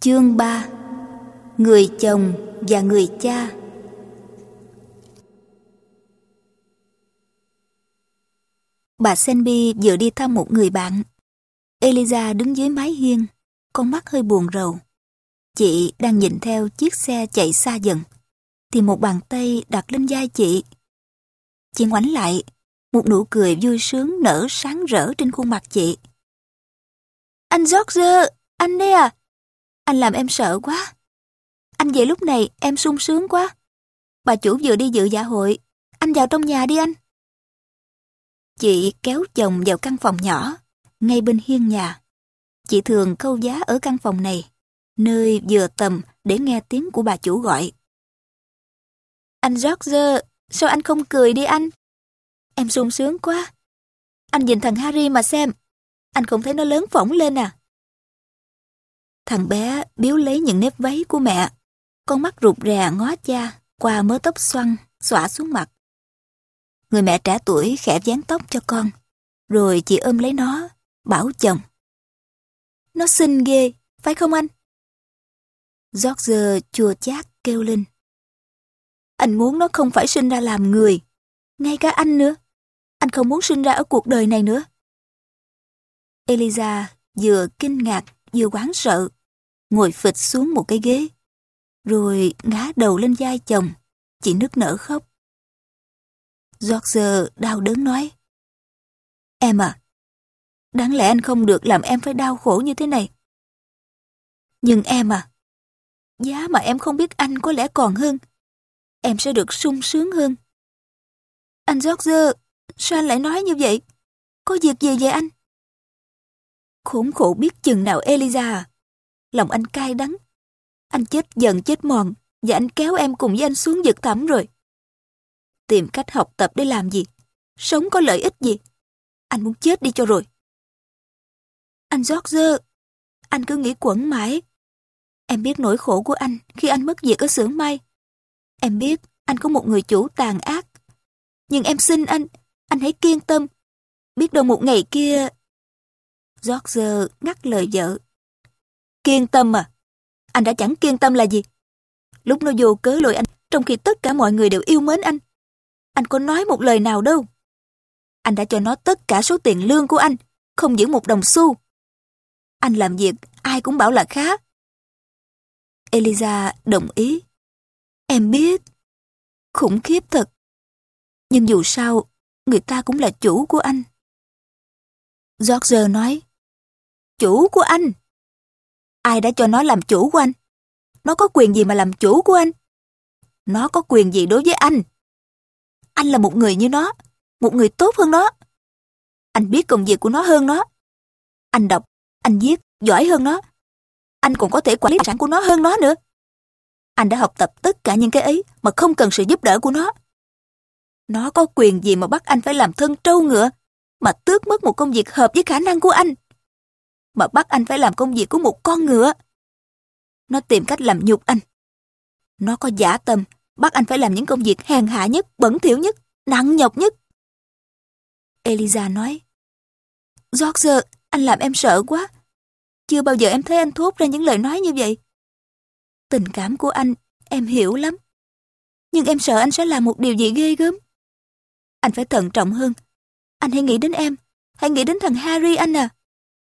Chương 3: Người chồng và người cha. Bà Selby vừa đi thăm một người bạn. Eliza đứng dưới mái hiên, con mắt hơi buồn rầu. Chị đang nhìn theo chiếc xe chạy xa dần, thì một bàn tay đặt lên vai chị. Chị ngoảnh lại, một nụ cười vui sướng nở sáng rỡ trên khuôn mặt chị. "Anh George, anh đây à? Anh làm em sợ quá. Anh về lúc này em sung sướng quá. Bà chủ vừa đi dự dạ hội, anh vào trong nhà đi anh." Chị kéo chồng vào căn phòng nhỏ, ngay bên hiên nhà. Chị thường câu giá ở căn phòng này, nơi vừa tầm để nghe tiếng của bà chủ gọi. "Anh George, sao anh không cười đi anh? Em sung sướng quá. Anh nhìn thằng Harry mà xem, anh không thấy nó lớn phỏng lên à?" Thằng bé biếu lấy những nếp váy của mẹ, con mắt rụt rè ngó cha qua mớ tóc xoăn xõa xuống mặt. Người mẹ trẻ tuổi khẽ vén tóc cho con, rồi chị ôm lấy nó, bảo chồng: "Nó xinh ghê, phải không anh?" George chua chát kêu lên: "Anh muốn nó không phải sinh ra làm người, ngay cả anh nữa. Anh không muốn sinh ra ở cuộc đời này nữa." Eliza vừa kinh ngạc vừa hoảng sợ, ngồi phịch xuống một cái ghế, rồi ngã đầu lên vai chồng. Chị nức nở khóc. George đau đớn nói: "Em à, đáng lẽ anh không được làm em phải đau khổ như thế này. Nhưng em à, giá mà em không biết anh có lẽ còn hơn. Em sẽ được sung sướng hơn." "Anh George, sao anh lại nói như vậy? Có việc gì vậy anh?" "Khốn khổ biết chừng nào Eliza à. Lòng anh cay đắng. Anh chết dần chết mòn, và anh kéo em cùng với anh xuống vực thẳm rồi. Tìm cách học tập để làm gì? Sống có lợi ích gì? Anh muốn chết đi cho rồi." "Anh George, anh cứ nghĩ quẩn mãi. Em biết nỗi khổ của anh khi anh mất việc ở xưởng may. Em biết anh có một người chủ tàn ác. Nhưng em xin anh hãy kiên tâm. Biết đâu một ngày kia..." George ngắt lời vợ. "Kiên tâm à? Anh đã chẳng kiên tâm là gì? Lúc nó vô cớ lôi anh, trong khi tất cả mọi người đều yêu mến anh có nói một lời nào đâu. Anh đã cho nó tất cả số tiền lương của anh, không giữ một đồng xu. Anh làm việc ai cũng bảo là khá." Eliza đồng ý. "Em biết. Khủng khiếp thật. Nhưng dù sao, người ta cũng là chủ của anh." George nói: "Chủ của anh? Ai đã cho nó làm chủ của anh? Nó có quyền gì mà làm chủ của anh? Nó có quyền gì đối với anh? Anh là một người như nó, một người tốt hơn nó. Anh biết công việc của nó hơn nó. Anh đọc, anh viết giỏi hơn nó. Anh còn có thể quản lý tài sản của nó hơn nó nữa. Anh đã học tập tất cả những cái ấy mà không cần sự giúp đỡ của nó. Nó có quyền gì mà bắt anh phải làm thân trâu ngựa, mà tước mất một công việc hợp với khả năng của anh, mà bắt anh phải làm công việc của một con ngựa. Nó tìm cách làm nhục anh. Nó có dã tâm bắt anh phải làm những công việc hèn hạ nhất, bẩn thỉu nhất, nặng nhọc nhất." Eliza nói: "George, anh làm em sợ quá. Chưa bao giờ em thấy anh thốt ra những lời nói như vậy. Tình cảm của anh, em hiểu lắm. Nhưng em sợ anh sẽ làm một điều gì ghê gớm. Anh phải thận trọng hơn. Anh hãy nghĩ đến em, hãy nghĩ đến thằng Harry anh à."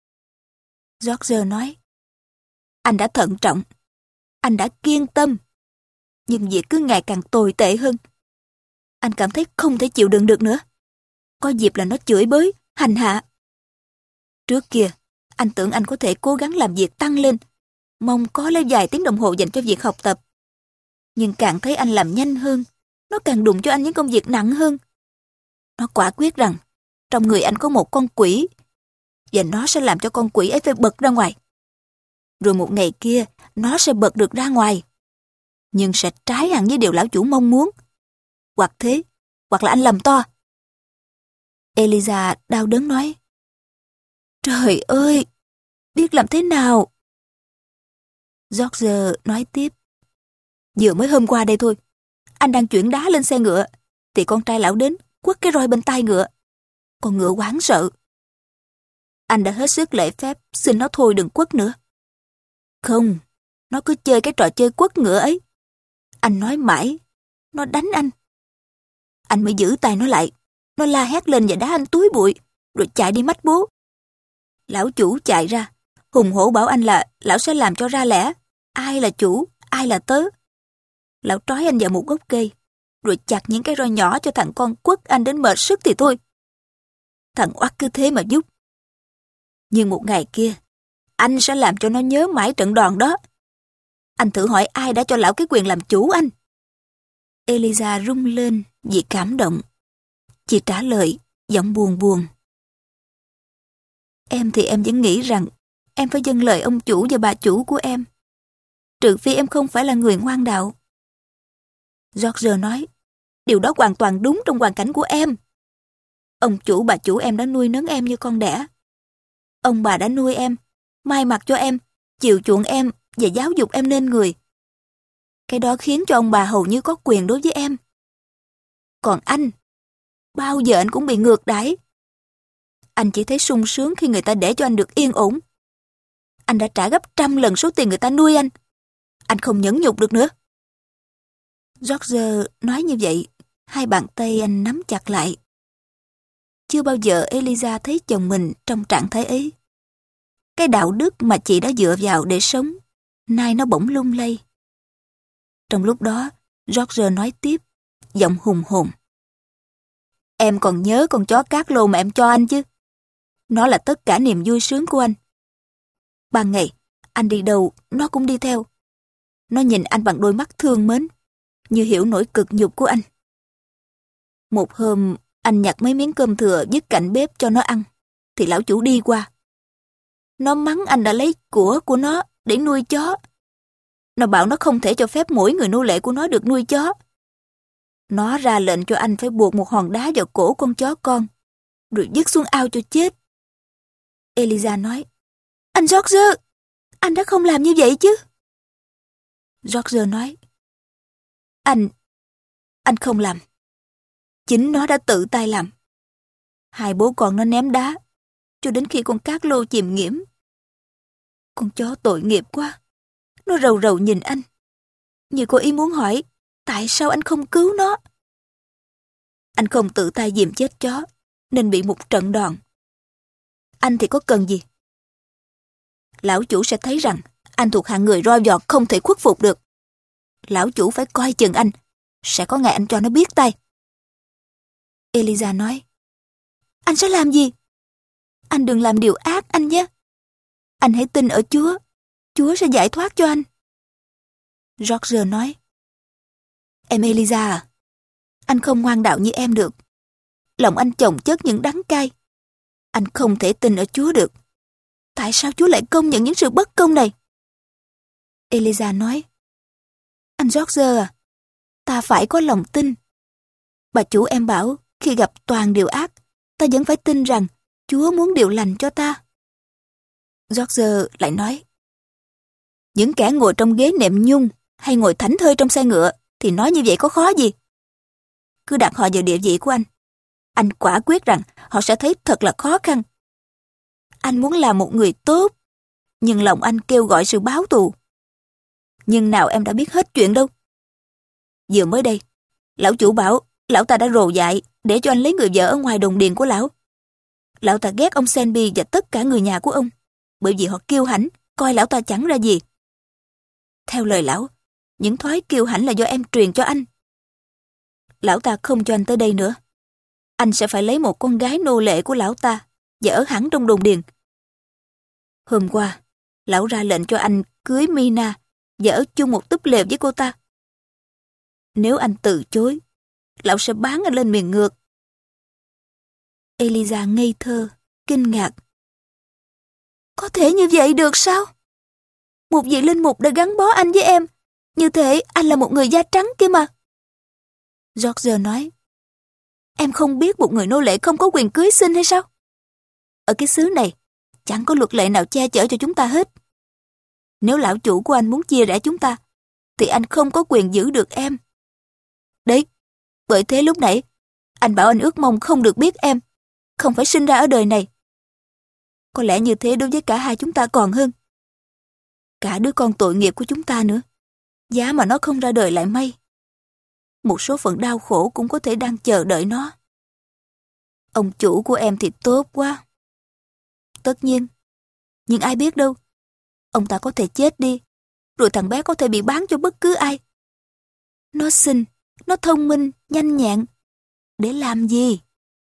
George nói: "Anh đã thận trọng, anh đã kiên tâm. Nhưng việc cứ ngày càng tồi tệ hơn. Anh cảm thấy không thể chịu đựng được nữa. Có dịp là nó chửi bới, hành hạ. Trước kia, anh tưởng anh có thể cố gắng làm việc tăng lên, mong có lấy vài tiếng đồng hồ dành cho việc học tập. Nhưng càng thấy anh làm nhanh hơn, nó càng đụng cho anh những công việc nặng hơn. Nó quả quyết rằng trong người anh có một con quỷ, và nó sẽ làm cho con quỷ ấy phải bật ra ngoài. Rồi một ngày kia, nó sẽ bật được ra ngoài, nhưng sẽ trái hẳn với điều lão chủ mong muốn. Hoặc thế, hoặc là anh lầm to." Eliza đau đớn nói: "Trời ơi, biết làm thế nào?" George nói tiếp: "Vừa mới hôm qua đây thôi, anh đang chuyển đá lên xe ngựa, thì con trai lão đến quất cái roi bên tai ngựa. Con ngựa hoảng sợ. Anh đã hết sức lễ phép xin nó thôi đừng quất nữa. Không, Nó cứ chơi cái trò chơi quất ngựa ấy. Anh nói mãi, nó đánh anh. Anh mới giữ tay nó lại. Nó la hét lên và đá anh túi bụi, rồi chạy đi mách bố. Lão chủ chạy ra, hùng hổ bảo anh là lão sẽ làm cho ra lẽ. Ai là chủ, ai là tớ. Lão trói anh vào một gốc cây, rồi chặt những cái roi nhỏ cho thằng con quất anh đến mệt sức thì thôi. Thằng oắt cứ thế mà giúp. Nhưng một ngày kia, anh sẽ làm cho nó nhớ mãi trận đòn đó. Anh thử hỏi ai đã cho lão cái quyền làm chủ anh. Eliza rung lên vì cảm động. Chị trả lời, giọng buồn buồn. Em thì em vẫn nghĩ rằng em phải vâng lời ông chủ và bà chủ của em. Trừ phi em không phải là người ngoan đạo. George nói, điều đó hoàn toàn đúng trong hoàn cảnh của em. Ông chủ bà chủ em đã nuôi nấng em như con đẻ. Ông bà đã nuôi em, mai mặc cho em, chiều chuộng em và giáo dục em nên người. Cái đó khiến cho ông bà hầu như có quyền đối với em. Còn anh, bao giờ anh cũng bị ngược đãi. Anh chỉ thấy sung sướng khi người ta để cho anh được yên ổn. Anh đã trả gấp 100 lần số tiền người ta nuôi anh. Anh không nhẫn nhục được nữa. George nói như vậy, hai bàn tay anh nắm chặt lại. Chưa bao giờ Eliza thấy chồng mình trong trạng thái ấy. Cái đạo đức mà chị đã dựa vào để sống, nay nó bỗng lung lay. Trong lúc đó, George nói tiếp, giọng hùng hồn. Em còn nhớ con chó cát lô mà em cho anh chứ? Nó là tất cả niềm vui sướng của anh. Ban ngày, anh đi đâu, nó cũng đi theo. Nó nhìn anh bằng đôi mắt thương mến, như hiểu nỗi cực nhục của anh. Một hôm, anh nhặt mấy miếng cơm thừa dứt cạnh bếp cho nó ăn, thì lão chủ đi qua. Nó mắng anh đã lấy của nó để nuôi chó. Nó bảo nó không thể cho phép mỗi người nô lệ của nó được nuôi chó. Nó ra lệnh cho anh phải buộc một hòn đá vào cổ con chó con, rồi vứt xuống ao cho chết. Eliza nói, anh George, anh đã không làm như vậy chứ? George nói, anh không làm. Chính nó đã tự tay làm. Hai bố con nó ném đá, cho đến khi con cát lô chìm nghiễm. Con chó tội nghiệp quá. Nó rầu rầu nhìn anh, như có ý muốn hỏi, tại sao anh không cứu nó? Anh không tự tay dìm chết chó, nên bị một trận đòn. Anh thì có cần gì? Lão chủ sẽ thấy rằng anh thuộc hạng người roi vọt không thể khuất phục được. Lão chủ phải coi chừng anh, sẽ có ngày anh cho nó biết tay. Eliza nói, anh sẽ làm gì? Anh đừng làm điều ác anh nhé. Anh hãy tin ở Chúa, Chúa sẽ giải thoát cho anh. George nói, em Eliza à, anh không ngoan đạo như em được. Lòng anh chồng chất những đắng cay. Anh không thể tin ở Chúa được. Tại sao Chúa lại công nhận những sự bất công này? Eliza nói, anh George à, ta phải có lòng tin. Bà chủ em bảo, khi gặp toàn điều ác, ta vẫn phải tin rằng Chúa muốn điều lành cho ta. George lại nói, những kẻ ngồi trong ghế nệm nhung hay ngồi thảnh thơi trong xe ngựa thì nói như vậy có khó gì? Cứ đặt họ vào địa vị của anh. Anh quả quyết rằng họ sẽ thấy thật là khó khăn. Anh muốn làm một người tốt, nhưng lòng anh kêu gọi sự báo thù. Nhưng nào em đã biết hết chuyện đâu. Vừa mới đây, lão chủ bảo lão ta đã rồ dại để cho anh lấy người vợ ở ngoài đồng điền của lão. Lão ta ghét ông Senby và tất cả người nhà của ông, bởi vì họ kiêu hãnh, coi lão ta chẳng ra gì. Theo lời lão, những thói kiêu hãnh là do em truyền cho anh. Lão ta không cho anh tới đây nữa. Anh sẽ phải lấy một con gái nô lệ của lão ta và ở hẳn trong đồn điền. Hôm qua, lão ra lệnh cho anh cưới Mina và ở chung một túp lều với cô ta. Nếu anh từ chối, lão sẽ bán anh lên miền ngược. Eliza ngây thơ, kinh ngạc. Có thể như vậy được sao? Một vị linh mục đã gắn bó anh với em, như thể anh là một người da trắng kia mà. George nói, em không biết một người nô lệ không có quyền cưới xin hay sao? Ở cái xứ này, chẳng có luật lệ nào che chở cho chúng ta hết. Nếu lão chủ của anh muốn chia rẽ chúng ta, thì anh không có quyền giữ được em. Đấy, bởi thế lúc nãy, anh bảo anh ước mong không được biết em, không phải sinh ra ở đời này. Có lẽ như thế đối với cả hai chúng ta còn hơn. Cả đứa con tội nghiệp của chúng ta nữa. Giá mà nó không ra đời lại may. Một số phận đau khổ cũng có thể đang chờ đợi nó. Ông chủ của em thì tốt quá. Tất nhiên. Nhưng ai biết đâu. Ông ta có thể chết đi. Rồi thằng bé có thể bị bán cho bất cứ ai. Nó xinh, nó thông minh, nhanh nhẹn. Để làm gì?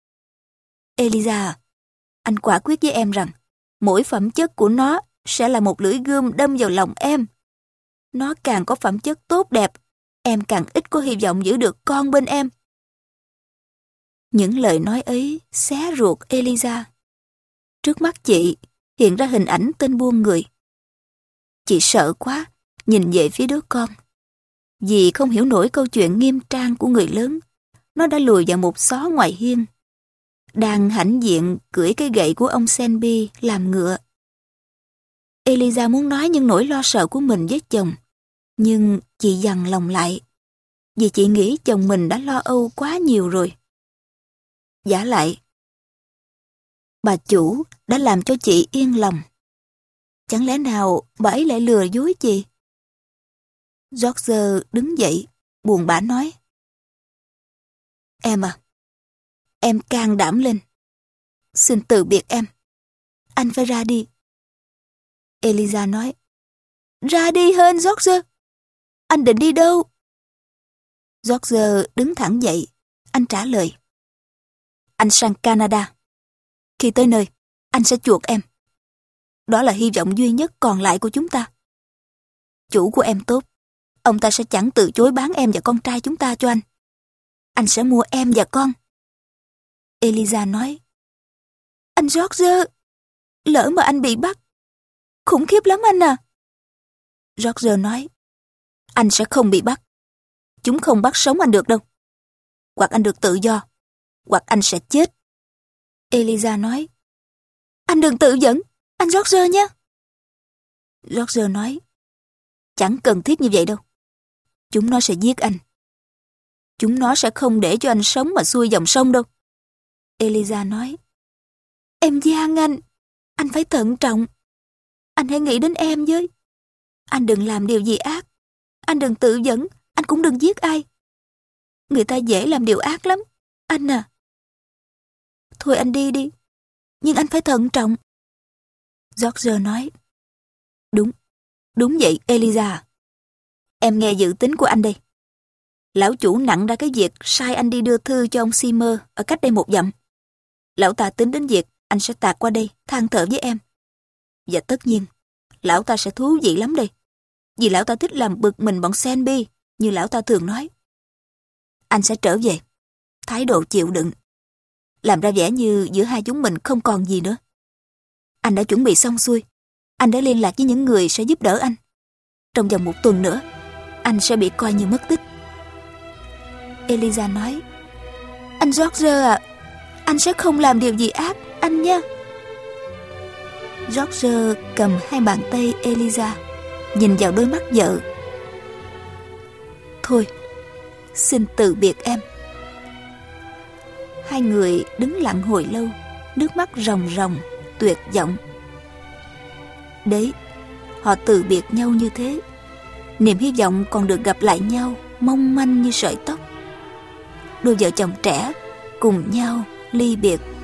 Eliza, anh quả quyết với em rằng mỗi phẩm chất của nó sẽ là một lưỡi gươm đâm vào lòng em. Nó càng có phẩm chất tốt đẹp, em càng ít có hy vọng giữ được con bên em. Những lời nói ấy xé ruột Eliza. Trước mắt chị hiện ra hình ảnh tên buôn người. Chị sợ quá, nhìn về phía đứa con. Vì không hiểu nổi câu chuyện nghiêm trang của người lớn, nó đã lùi vào một xó ngoài hiên. Đang hãnh diện cưỡi cái gậy của ông Selby làm ngựa. Eliza muốn nói những nỗi lo sợ của mình với chồng, nhưng chị dằn lòng lại, vì chị nghĩ chồng mình đã lo âu quá nhiều rồi. Vả lại, bà chủ đã làm cho chị yên lòng. Chẳng lẽ nào bà ấy lại lừa dối chị? George đứng dậy, buồn bã nói. Em à, em can đảm lên. Xin từ biệt em. Anh phải ra đi. Eliza nói. Ra đi hên George. Anh định đi đâu? George đứng thẳng dậy. Anh trả lời. Anh sang Canada. Khi tới nơi, anh sẽ chuộc em. Đó là hy vọng duy nhất còn lại của chúng ta. Chủ của em tốt. Ông ta sẽ chẳng từ chối bán em và con trai chúng ta cho anh. Anh sẽ mua em và con. Eliza nói. Anh George, lỡ mà anh bị bắt. Khủng khiếp lắm anh à. George nói. Anh sẽ không bị bắt. Chúng không bắt sống anh được đâu. Hoặc anh được tự do, hoặc anh sẽ chết. Eliza nói. Anh đừng tự dẫn, anh George nhé. George nói. Chẳng cần thiết như vậy đâu. Chúng nó sẽ giết anh. Chúng nó sẽ không để cho anh sống mà xuôi dòng sông đâu. Eliza nói. Em gian anh phải thận trọng. Anh hãy nghĩ đến em với. Anh đừng làm điều gì ác. Anh đừng tự dẫn, anh cũng đừng giết ai. Người ta dễ làm điều ác lắm, anh à. Thôi anh đi đi, nhưng anh phải thận trọng. George nói. Đúng vậy Eliza. Em nghe dự tính của anh đây. Lão chủ nặng ra cái việc sai anh đi đưa thư cho ông Seymour ở cách đây 1 dặm. Lão ta tính đến việc anh sẽ tạt qua đây than thở với em. Và tất nhiên, lão ta sẽ thú vị lắm đây. Vì lão ta thích làm bực mình bọn Selby, như lão ta thường nói. Anh sẽ trở về, thái độ chịu đựng, làm ra vẻ như giữa hai chúng mình không còn gì nữa. Anh đã chuẩn bị xong xuôi. Anh đã liên lạc với những người sẽ giúp đỡ anh. Trong vòng 1 tuần nữa, anh sẽ bị coi như mất tích. Eliza nói. Anh George à, anh sẽ không làm điều gì ác, anh nha. George cầm hai bàn tay Eliza, nhìn vào đôi mắt vợ. Thôi, xin từ biệt em. Hai người đứng lặng hồi lâu, nước mắt ròng ròng, tuyệt vọng. Đấy, họ từ biệt nhau như thế. Niềm hy vọng còn được gặp lại nhau mong manh như sợi tóc. Đôi vợ chồng trẻ cùng nhau ly biệt.